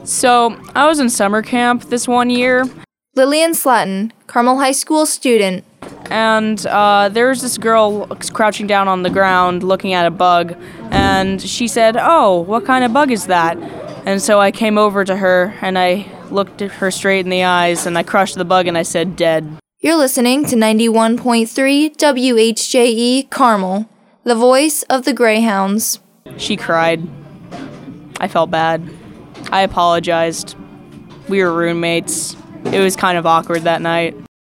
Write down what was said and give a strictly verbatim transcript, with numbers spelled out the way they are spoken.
So, I was in summer camp this one year, Lillian Slatton, Carmel High School student. and uh, there was this girl crouching down on the ground looking at a bug, and she said, "Oh, what kind of bug is that?" And so I came over to her, and I looked at her straight in the eyes, and I crushed the bug, and I said, "Dead." You're listening to ninety-one point three W H J E Carmel, the voice of the Greyhounds. She cried. I felt bad. I apologized. We were roommates. It was kind of awkward that night.